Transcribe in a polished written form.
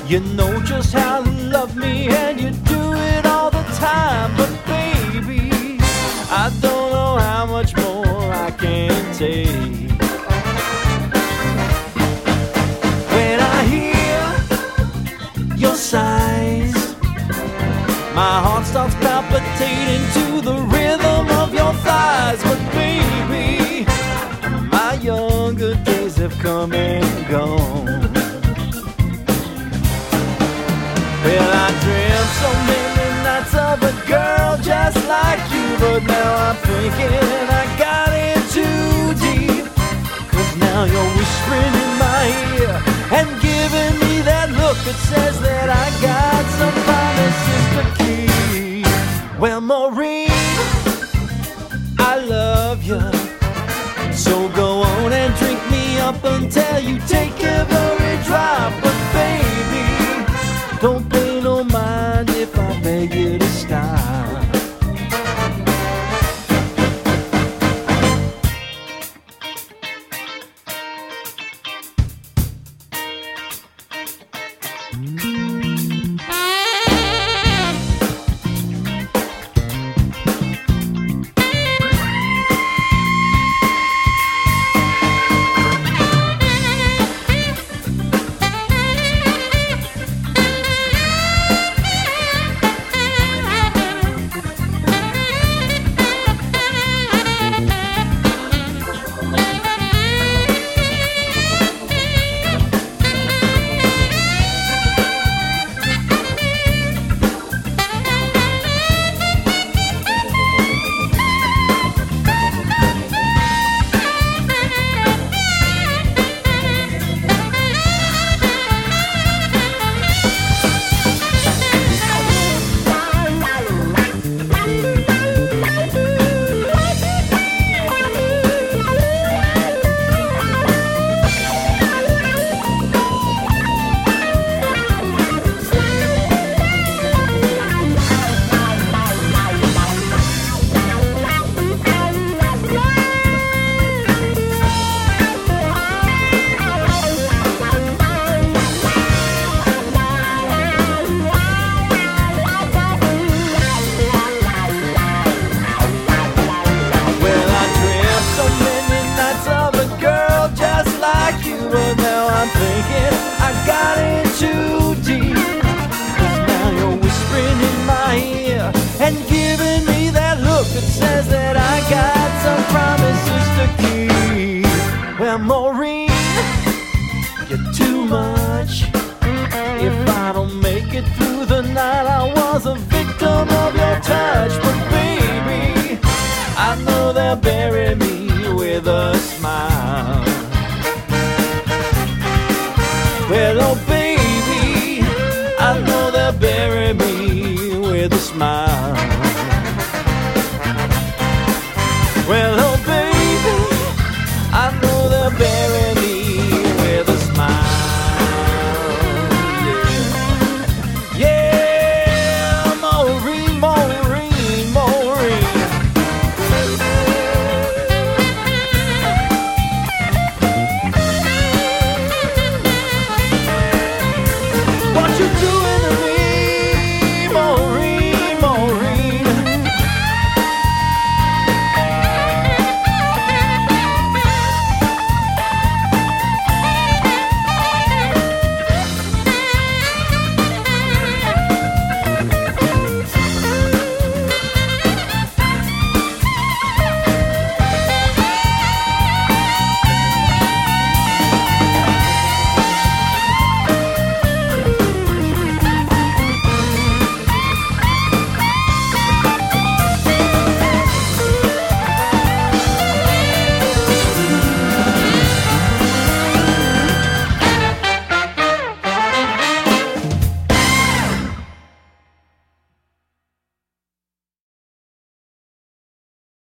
You know just how to love me and you do it all the time. But baby, I don't know how much more I can take. When I hear your sighs, my heart starts palpitating to the rhythm of your thighs. But baby, my younger days have come and gone. Well, I dreamt so many nights of a girl just like you, but now I'm thinking I got in too deep. 'Cause now you're whispering in my ear and giving me that look that says that I got some promises to keep. Well, Maureen, I love you, so go on and drink me up until you take every drop. But baby, don't pay no mind if I beg you to stop. Maureen, you're too much. If I don't make it through the night, I was a victim of your touch. But baby, I know they'll bury me with a smile. Well, oh baby,